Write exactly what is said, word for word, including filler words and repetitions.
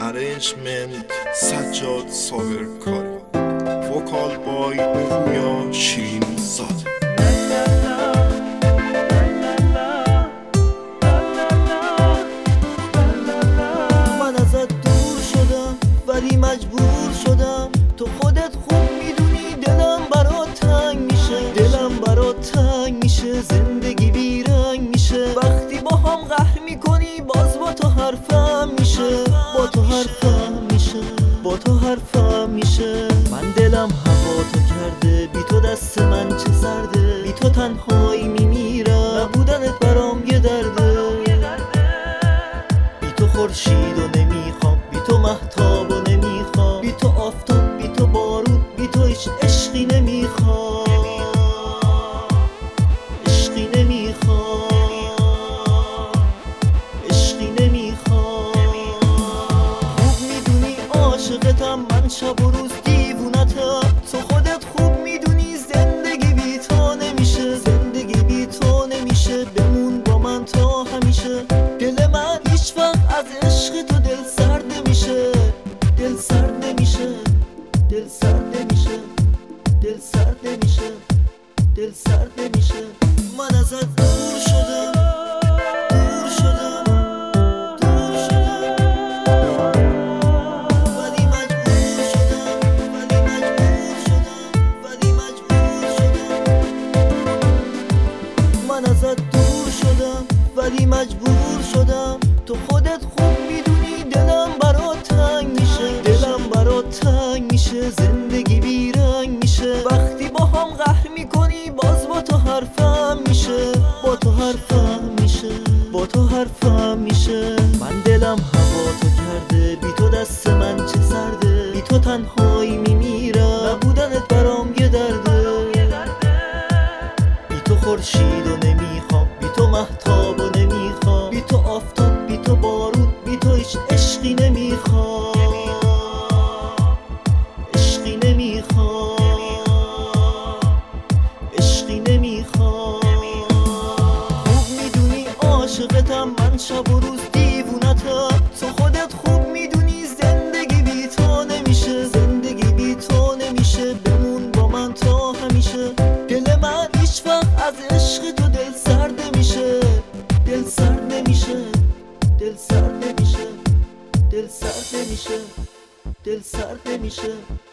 Arrangement سجاد صابرکاری. وکال بای پویا شیرین زاده. من ازت دور شدم ولی مجبور شدم، تو خودت خوب میدونی دلم برات تنگ میشه، دلم برات تنگ میشه، زندگی بیرنگ میشه. وقتی با هم قهر میکنی باز با تو حرفم میشه، با تو حرفم میشه، با تو حرفم میشه. من دلم هوا تو کرده، بی تو دست من چه سرده، بی تو تنهایی میمیرم، نبودنت برام یه درده. بی تو خورشید و نمیخوام، بی تو مهتاب و نمیخوام، بی تو آفتاب، بی تو بارون، بی تو هیچ عشقی نمیخوام، عشقی نمیخوام، عشقی نمیخوام. خوب میدونی عاشقتم، من شب و روز دیوونتم، تو خودت خوب میدونی زندگی بی تو نمیشه، زندگی بی تو نمیشه. بمون با من تا همیشه، دل من هیچ وقت از عشق تو دل سرد نمیشه، دل سرد نمیشه، دل سرد نمیشه، دل سرد نمیشه، دل سرد نمیشه. من ازت دور شدم، دور شدم، دور شدم، ولی مجبور شدم، ولی مجبور شدم، ولی مجبور شدم. من ازت دور شدم ولی مجبور شدم، تو خودت خوب میدونی دلم برات تنگ میشه، دلم برات تنگ میشه، زندگی بیرنگ میشه. وقتی با هم قهر میکنی باز با تو حرفم میشه، با تو حرفم میشه، با تو حرفم میشه. من دلم هوا تو کرده، بی تو دست من چه سرده، بی تو تنهایی میمیرم، نبودنت برام یه درده. بی تو خورشید و نمیخوام، بی تو مهتاب و نمیخوام، بی تو آفتاب، بی تو بارون، بی تو هیچ عشقی نمیخوام، عشقی نمیخوام، عشقی نمیخوام. خوب میدونی عاشقتم، من شب و روز دیوونتم، تو خودت خوب میدونی زندگی بی تو نمیشه، زندگی بی تو نمیشه. بمون با من تا همیشه، دل من هیچ وقت از عشق تو دل سرد نمیشه، دل سرد نمیشه، دل سرد نمیشه، دل سرد نمیشه، دل سرد نمیشه.